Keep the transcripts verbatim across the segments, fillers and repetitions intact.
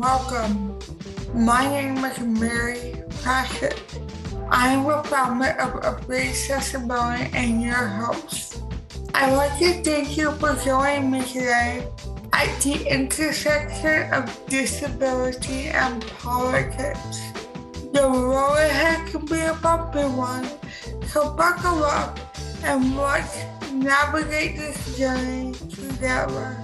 welcome. My name is Mary Pratchett. I am a founder of Upgrade Accessibility and your host. I'd like to thank you for joining me today at the intersection of disability and politics. The road ahead can be a bumpy one, so buckle up and let's navigate this journey together.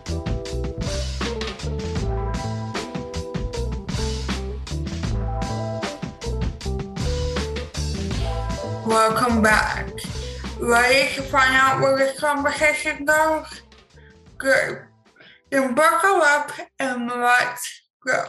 Welcome back. Ready to find out where this conversation goes? Good. Then buckle up and let's go.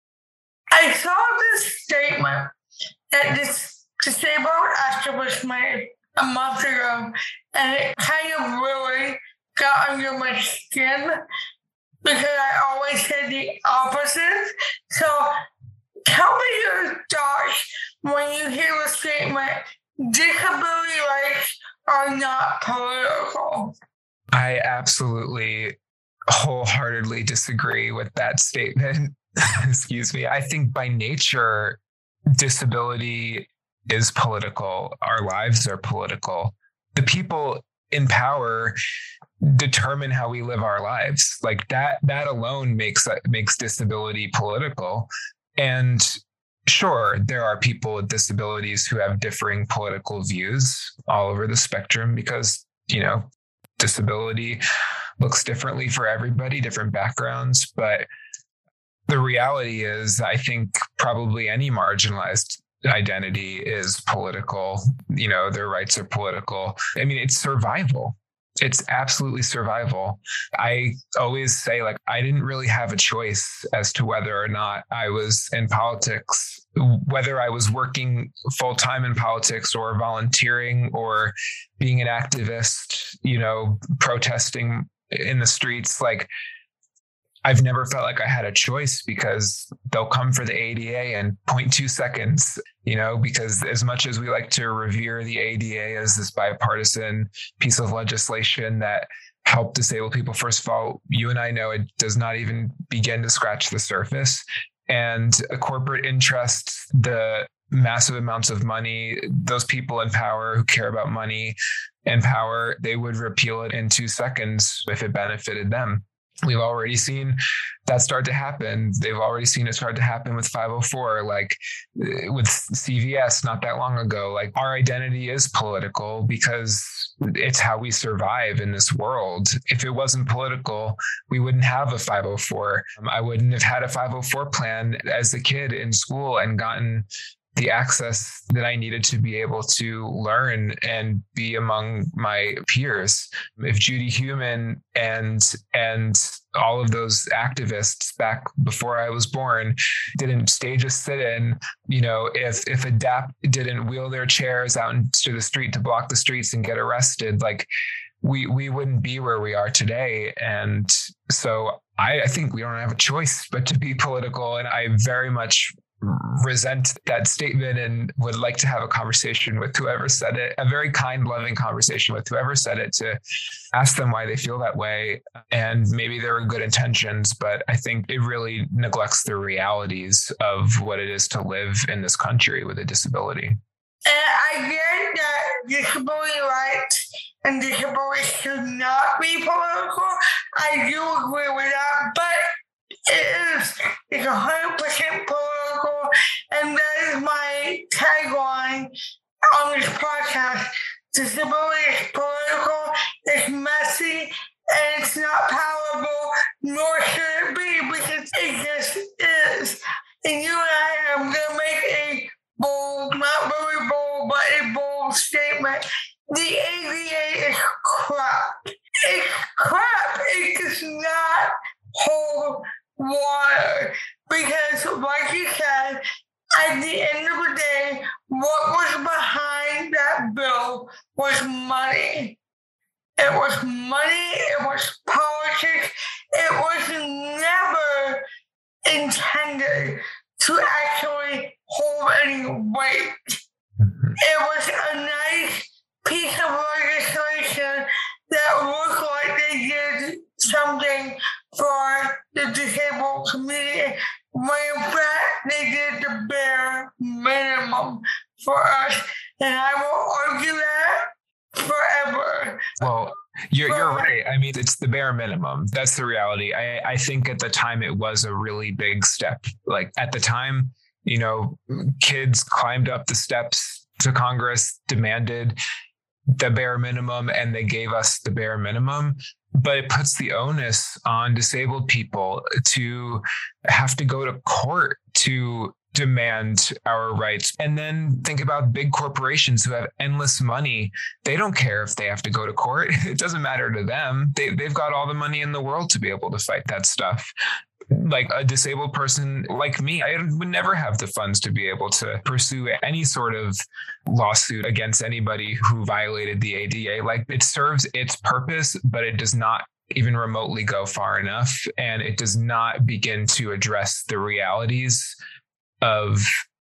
I saw this statement that this disabled activist made a month ago, and it kind of really got under my skin because I always said the opposite. So tell me your thoughts when you hear the statement, disability rights are not political. I absolutely wholeheartedly disagree with that statement. Excuse me. I think by nature, disability is political. Our lives are political. The people in power determine how we live our lives. Like that, that alone makes makes disability political. And sure, there are people with disabilities who have differing political views all over the spectrum because, you know, disability looks differently for everybody, different backgrounds. But the reality is, I think probably any marginalized identity is political. You know, their rights are political. I mean, it's survival. It's absolutely survival. I always say, like, I didn't really have a choice as to whether or not I was in politics, whether I was working full time in politics or volunteering or being an activist, you know, protesting in the streets. Like, I've never felt like I had a choice because they'll come for the A D A in zero point two seconds, you know, because as much as we like to revere the A D A as this bipartisan piece of legislation that helped disabled people, first of all, you and I know it does not even begin to scratch the surface. And the corporate interests, the massive amounts of money, those people in power who care about money and power, they would repeal it in two seconds if it benefited them. We've already seen that start to happen. They've already seen it start to happen with five oh four, like with C V S not that long ago. Like, our identity is political because it's how we survive in this world. If it wasn't political, we wouldn't have a five oh four. I wouldn't have had a five oh four plan as a kid in school and gotten the access that I needed to be able to learn and be among my peers. If Judy Heumann and and all of those activists back before I was born didn't stage a sit-in, you know, if if ADAPT didn't wheel their chairs out into the street to block the streets and get arrested, like we we wouldn't be where we are today. And so I, I think we don't have a choice but to be political. And I very much resent that statement and would like to have a conversation with whoever said it, a very kind, loving conversation with whoever said it, to ask them why they feel that way. And maybe there were good intentions, but I think it really neglects the realities of what it is to live in this country with a disability. And I get that disability rights and disability should not be political. I do agree with that, but it is it's one hundred percent political, and that is my tagline on this podcast. Disability is political, it's messy, and it's not palatable, nor should it be, because it just is. And you and I are going to make a bold, not very bold, but a bold statement. The A D A is crap. It's crap. It does not hold water, because like you said, at the end of the day, what was behind that bill was money. It was money, it was politics, it was never intended to actually hold any weight. It was a nice piece of legislation that looked like they did something for the disabled community. You're, you're right. I mean, it's the bare minimum. That's the reality. I, I think at the time it was a really big step. Like at the time, you know, kids climbed up the steps to Congress, demanded the bare minimum, and they gave us the bare minimum. But it puts the onus on disabled people to have to go to court to demand our rights. And then think about big corporations who have endless money. They don't care if they have to go to court. It doesn't matter to them. They, they've got all the money in the world to be able to fight that stuff. Like a disabled person like me, I would never have the funds to be able to pursue any sort of lawsuit against anybody who violated the A D A. Like it serves its purpose, but it does not even remotely go far enough. And it does not begin to address the realities of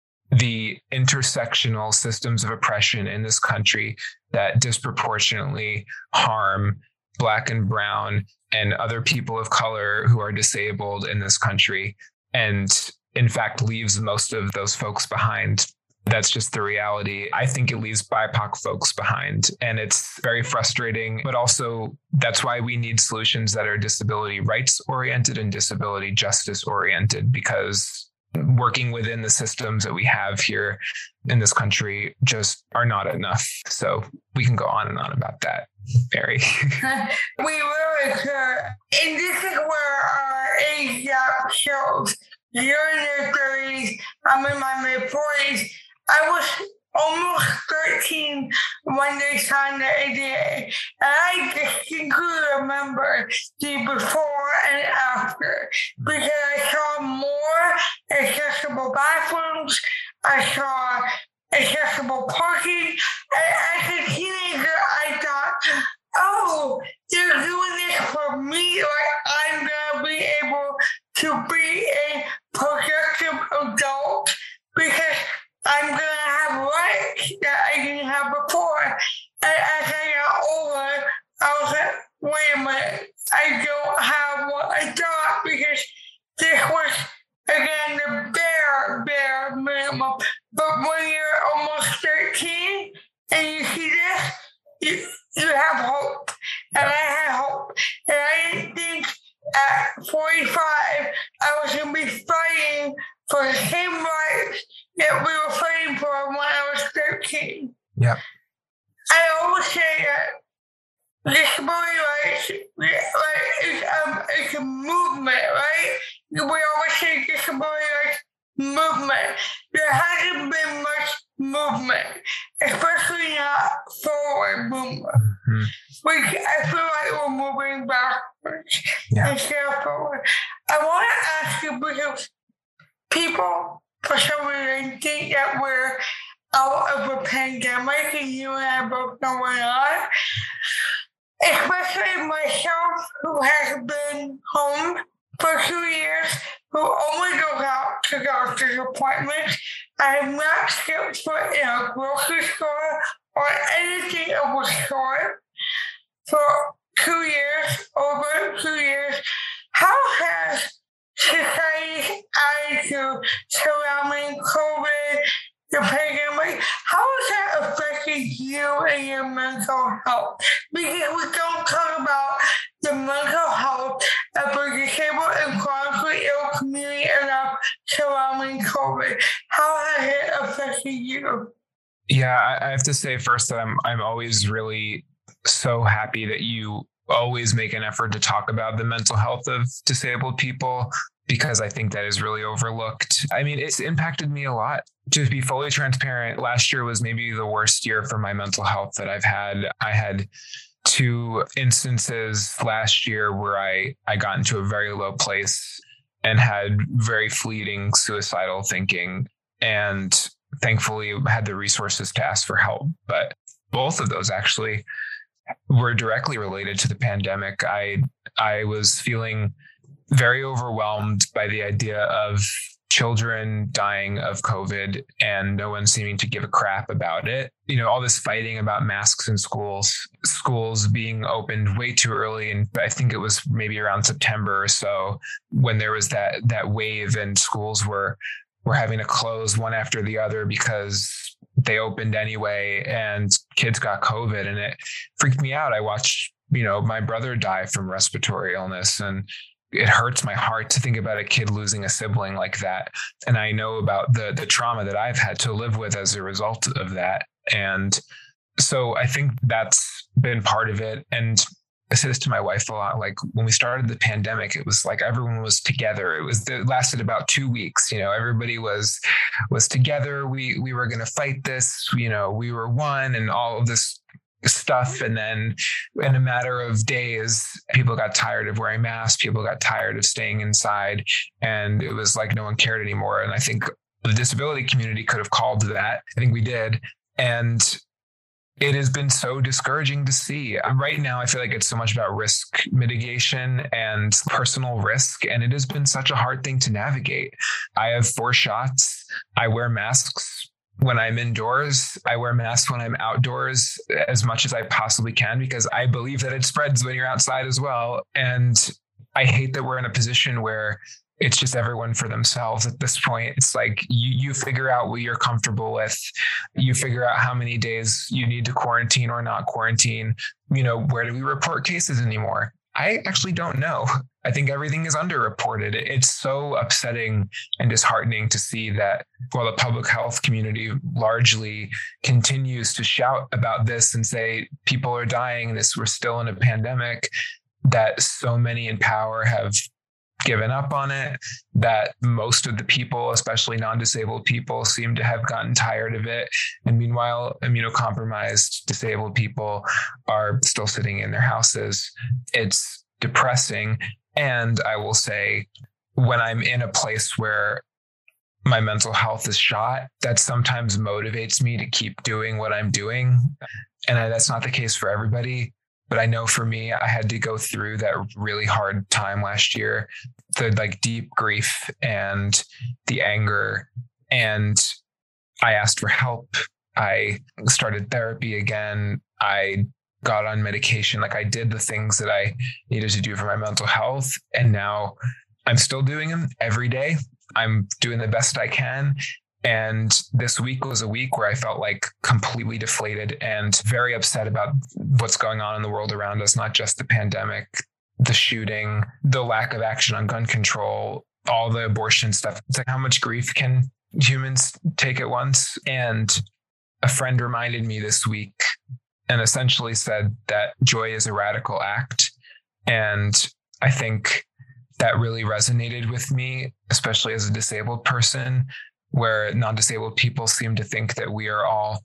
the intersectional systems of oppression in this country that disproportionately harm Black and brown and other people of color who are disabled in this country. And in fact, leaves most of those folks behind. That's just the reality. I think it leaves B I P O C folks behind. And it's very frustrating, but also that's why we need solutions that are disability rights oriented and disability justice oriented, because working within the systems that we have here in this country just are not enough. So we can go on and on about that, Mary. We really could. And this is where our age gap shows. You're in your thirties, I'm in my mid-forties. I was almost thirteen when they signed the A D A. And I distinctly remember the before and after, because I saw more accessible bathrooms, I saw accessible parking, and as a teenager, I thought, oh, they're doing this for me, like I'm going to be able to be a productive adult because I'm going to have rights that I didn't have before. And as I got older, I was like, wait a minute, I don't have what I thought because this was, again, the bare, bare minimum. But when you're almost thirteen and you see this, you, you have hope. And I had hope. And I didn't think at forty-five I was going to be fighting for the same rights that we were fighting for when I was thirteen. Yeah. I always say that disability rights, like, is um, it's a movement, right? We always say disability rights movement. There hasn't been much movement, especially not forward movement. Mm-hmm. We, I feel like we're moving backwards yeah. instead of forward. I want to ask you, because people, for some reason, think that we're out of a pandemic, and you and I both know we're not. Especially myself, who has been home for two years, who only goes out to doctor's appointments. I have not stepped foot in a grocery store or anything of the sort for two years, over two years. How has society's attitude surrounding COVID, the pandemic, how has that affected you and your mental health? Because we don't talk about the mental health of the disabled and chronically ill community enough surrounding COVID. How has it affected you? Yeah, I have to say first that I'm I'm always really so happy that you always make an effort to talk about the mental health of disabled people, because I think that is really overlooked. I mean, it's impacted me a lot. To be fully transparent, last year was maybe the worst year for my mental health that I've had. I had two instances last year where I, I got into a very low place and had very fleeting suicidal thinking, and thankfully had the resources to ask for help. But both of those actually were directly related to the pandemic. I I was feeling very overwhelmed by the idea of children dying of COVID and no one seeming to give a crap about it. You know, all this fighting about masks in schools, schools being opened way too early. And I think it was maybe around September or so when there was that that wave and schools were were having to close one after the other because they opened anyway and kids got COVID, and it freaked me out. I watched, you know, my brother die from respiratory illness, and it hurts my heart to think about a kid losing a sibling like that. And I know about the the trauma that I've had to live with as a result of that. And so I think that's been part of it. And I say this to my wife a lot. Like when we started the pandemic, it was like everyone was together. It was it lasted about two weeks. You know, everybody was was together. We we were going to fight this. You know, we were one, and all of this stuff. And then in a matter of days, people got tired of wearing masks. People got tired of staying inside, and it was like no one cared anymore. And I think the disability community could have called to that. I think we did. And it has been so discouraging to see. Right now, I feel like it's so much about risk mitigation and personal risk, and it has been such a hard thing to navigate. I have four shots. I wear masks when I'm indoors. I wear masks when I'm outdoors as much as I possibly can, because I believe that it spreads when you're outside as well. And I hate that we're in a position where it's just everyone for themselves at this point. It's like you you figure out what you're comfortable with. You figure out how many days you need to quarantine or not quarantine. You know, where do we report cases anymore? I actually don't know. I think everything is underreported. It's so upsetting and disheartening to see that while the public health community largely continues to shout about this and say people are dying, this we're still in a pandemic, that so many in power have given up on it, that most of the people, especially non-disabled people, seem to have gotten tired of it. And meanwhile, immunocompromised disabled people are still sitting in their houses. It's depressing. And I will say, when I'm in a place where my mental health is shot, that sometimes motivates me to keep doing what I'm doing. And I, that's not the case for everybody. But I know for me, I had to go through that really hard time last year, the like deep grief and the anger. And I asked for help. I started therapy again. I got on medication. Like I did the things that I needed to do for my mental health. And now I'm still doing them every day. I'm doing the best I can. And this week was a week where I felt like completely deflated and very upset about what's going on in the world around us, not just the pandemic, the shooting, the lack of action on gun control, all the abortion stuff. It's like, how much grief can humans take at once? And a friend reminded me this week and essentially said that joy is a radical act. And I think that really resonated with me, especially as a disabled person, where non-disabled people seem to think that we are all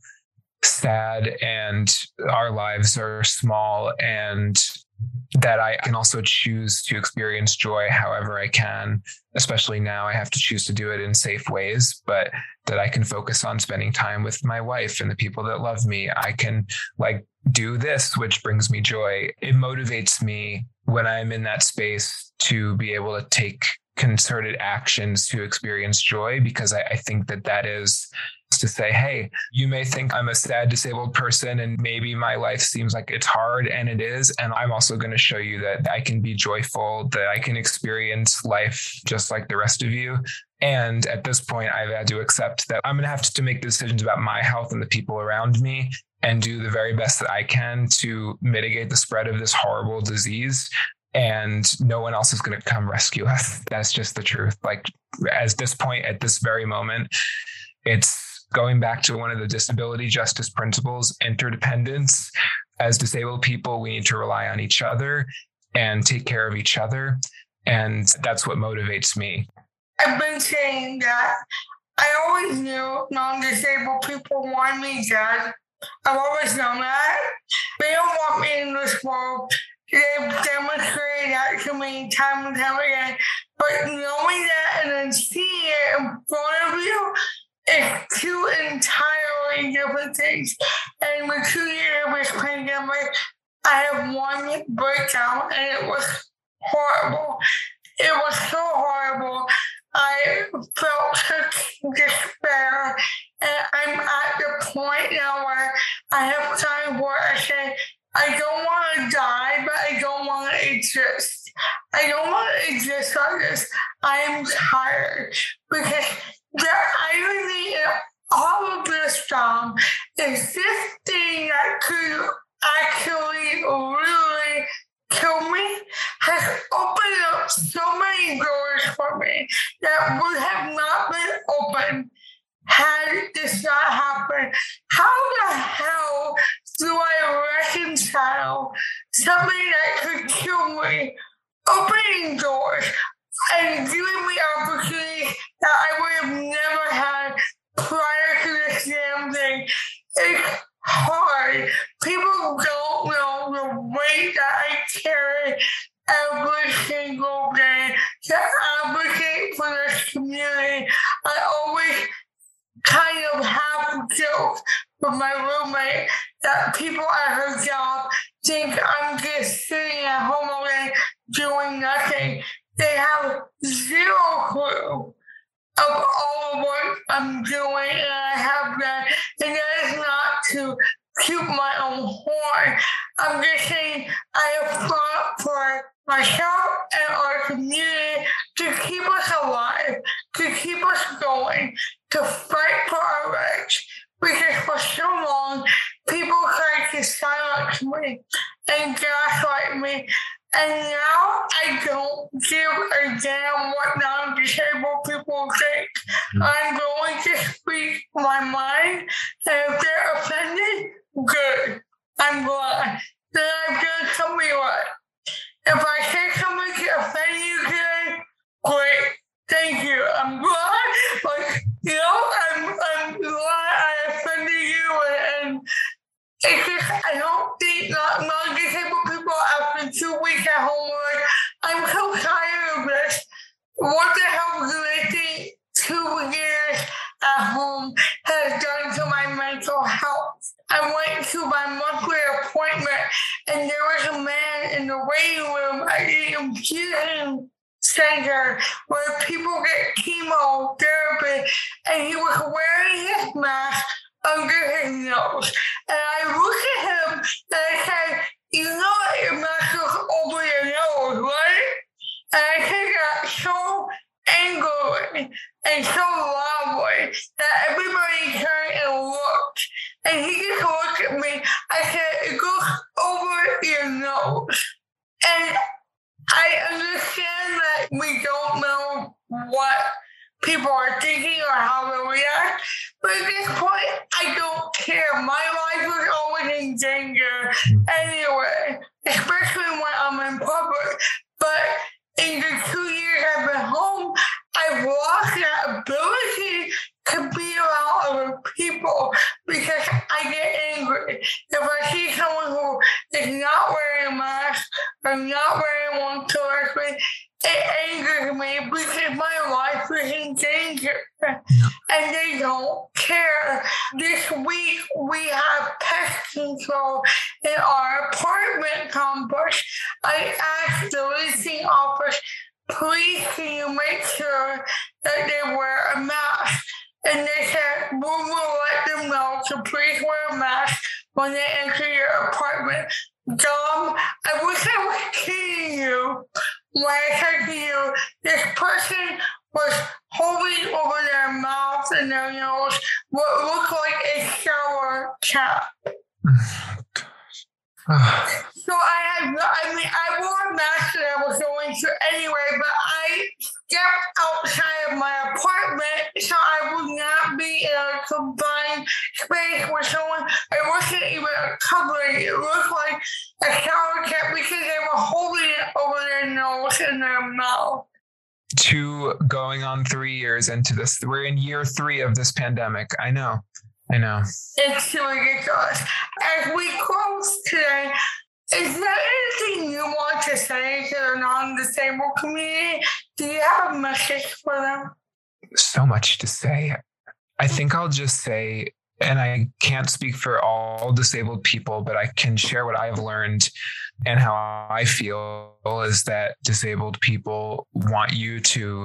sad and our lives are small, and that I can also choose to experience joy however I can. Especially now, I have to choose to do it in safe ways, but that I can focus on spending time with my wife and the people that love me. I can like do this, which brings me joy. It motivates me when I'm in that space to be able to take concerted actions to experience joy, because I, I think that that is to say, hey, you may think I'm a sad disabled person and maybe my life seems like it's hard, and it is. And I'm also going to show you that I can be joyful, that I can experience life just like the rest of you. And at this point, I've had to accept that I'm going to have to make decisions about my health and the people around me, and do the very best that I can to mitigate the spread of this horrible disease. And no one else is going to come rescue us. That's just the truth. Like, at this point, at this very moment, it's going back to one of the disability justice principles, interdependence. As disabled people, we need to rely on each other and take care of each other. And that's what motivates me. I've been saying that I always knew non-disabled people want me dead. I've always known that. They don't want me in this world. They've demonstrated that to me time and time again. But knowing that and then seeing it in front of you is two entirely different things. And with two years of this pandemic, I have one breakdown, and it was horrible. It was so horrible. I felt such despair. And I'm at the point now where I have time where I say, I don't want to die, but I don't want to exist. I don't want to exist like this. I am tired. Because the irony in all of this time is this thing that could actually really kill me has opened up so many doors for me that would have not been open had this not happened. How the hell do I reconcile something that could kill me, opening doors and giving me opportunities that I would have never had prior to this damn thing? It's hard. People don't know the weight that I carry every single day to advocate for this community. I always kind of have guilt with my roommate that people at her job think I'm just sitting at home all day doing nothing. They have zero clue of all of what I'm doing, and I have that. And that is not to toot my own horn. I'm just saying I have fought for myself and our community to keep us alive, to keep us going, to fight for our rights. Because for so long, people tried to silence me and gaslight me. And now I don't give a damn what non-disabled people think. I'm going to speak my mind, and if they're offended, good. I'm glad that I've done something right. If I say something to offend you today, great. Thank you. I'm glad. Like, you know, I'm I'm glad I offended you, and, and it's just, I don't think not non-disabled people after two weeks at home are like, I'm so tired of this. What the hell do they think two years at home has done to my mental health? I went to my monthly appointment, and there was a man in the waiting room at the infusion center where people get chemotherapy, and he was wearing his mask under his nose. And I looked at him and I said, you know that your mask goes over your nose, right? And I said that so angrily and so loudly that everybody turned and looked. And he just looked at me. I said, it goes over your nose. And I understand that we don't know what people are thinking or how they react, but at this point, I don't care. My life was always in danger anyway, especially when I'm in public. But in the two years I've been home, I've lost that ability to be around other people because I get angry. If I see someone who is not wearing a mask or not wearing one towards me, it angers me because my life is in danger. Yeah. And they don't care. This week we have pest control in our apartment complex. I asked the leasing office, please can you make sure that they wear a mask? And they said, we will let them know to please wear a mask when they enter your apartment. Dom, I wish I was kidding you when I said to you, this person was holding over their mouth and their nose what looked like a shower cap. So I had, I mean, I wore a mask that I was going to anyway, but I stepped outside of my apartment so I would not be in a confined space with someone. It wasn't even a covering. It looked like a shower cap because they were holding it over their nose and their mouth. Two going on three years into this. We're in year three of this pandemic. I know. I know. It's ridiculous. As we close today, is there anything you want to say to the non-disabled community? Do you have a message for them? So much to say. I think I'll just say, and I can't speak for all disabled people, but I can share what I've learned and how I feel is that disabled people want you to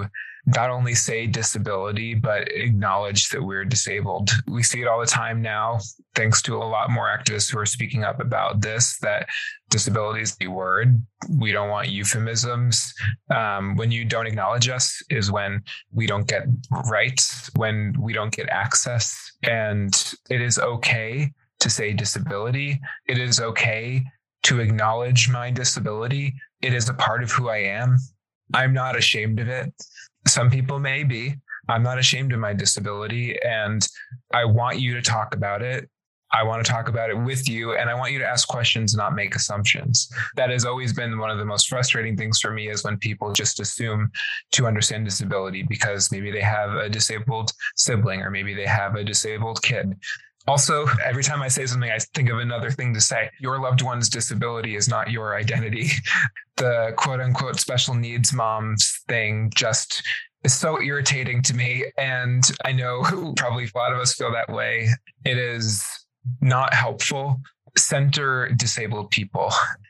not only say disability, but acknowledge that we're disabled. We see it all the time now, thanks to a lot more activists who are speaking up about this, that disability is the word. We don't want euphemisms. Um, when you don't acknowledge us is when we don't get rights, when we don't get access. And it is okay to say disability. It is okay to acknowledge my disability. It is a part of who I am. I'm not ashamed of it. Some people may be. I'm not ashamed of my disability, and I want you to talk about it. I want to talk about it with you, and I want you to ask questions, not make assumptions. That has always been one of the most frustrating things for me, is when people just assume to understand disability because maybe they have a disabled sibling or maybe they have a disabled kid. Also, every time I say something, I think of another thing to say. Your loved one's disability is not your identity. The quote unquote special needs moms thing just is so irritating to me. And I know probably a lot of us feel that way. It is not helpful. Center disabled people,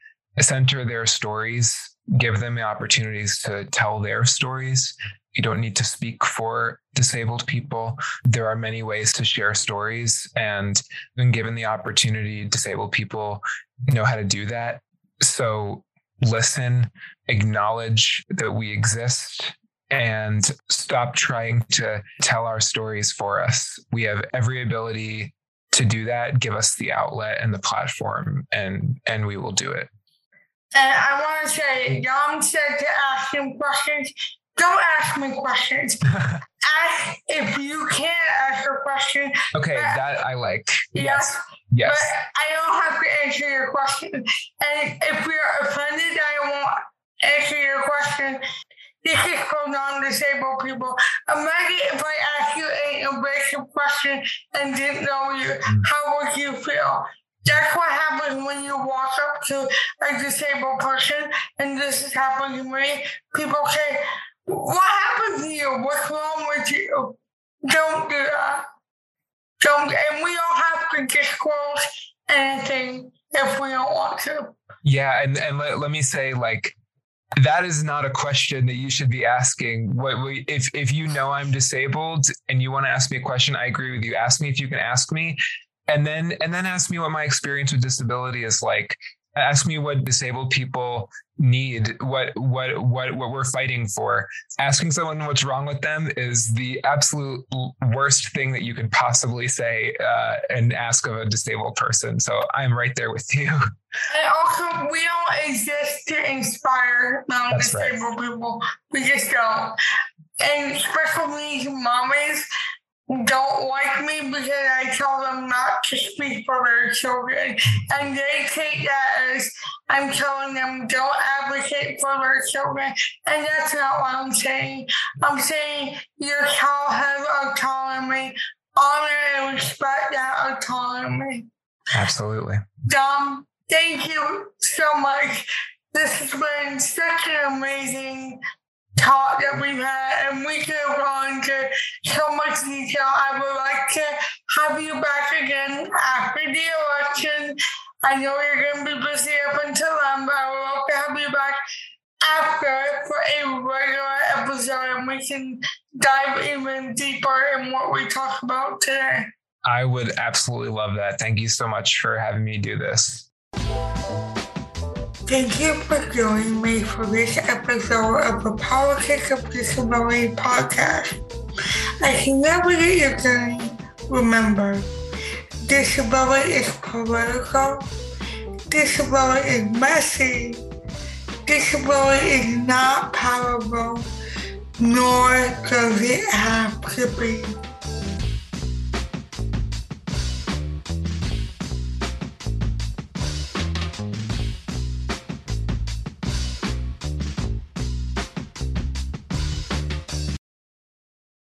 center their stories, give them the opportunities to tell their stories. You don't need to speak for disabled people. There are many ways to share stories, and when given the opportunity, disabled people know how to do that. So listen, acknowledge that we exist, and stop trying to tell our stories for us. We have every ability to do that. Give us the outlet and the platform, and and we will do it. And I want to say, Dom said to ask him questions. Don't ask me questions. Ask if you can't ask a question. Okay, but, that I like. Yes. Yes. Yes. But I don't have to answer your question. And if you're offended, I won't answer your question. This is for non-disabled people. Imagine if I asked you an invasive question and didn't know you. Mm. How would you feel? That's what happens when you walk up to a disabled person, and this has happened to me. People say, what happened to you? What's wrong with you? Don't do that. Don't, and we don't have to disclose anything if we don't want to. Yeah, and, and let, let me say, like, that is not a question that you should be asking. What we, if if you know I'm disabled and you want to ask me a question, I agree with you. Ask me if you can ask me, and then and then ask me what my experience with disability is like. Ask me what disabled people need, what what what what we're fighting for. Asking someone what's wrong with them is the absolute worst thing that you can possibly say uh, and ask of a disabled person. So I'm right there with you. And also, we don't exist to inspire non-disabled right. people. We just don't. And special needs mommies don't like me because I tell them not to speak for their children. And they take that as I'm telling them don't advocate for their children. And that's not what I'm saying. I'm saying your child has autonomy. Honor and respect that autonomy. Absolutely. Dom, thank you so much. This has been such an amazing talk that we've had, and we could have gone into so much detail. I would like to have you back again after the election. I know you're going to be busy up until then, but I would love to have you back after for a regular episode, and we can dive even deeper in what we talked about today. I would absolutely love that. Thank you so much for having me do this. Thank you for joining me for this episode of the Politics of Disability podcast. As you navigate your journey, remember, disability is political, disability is messy, disability is not powerful, nor does it have to be.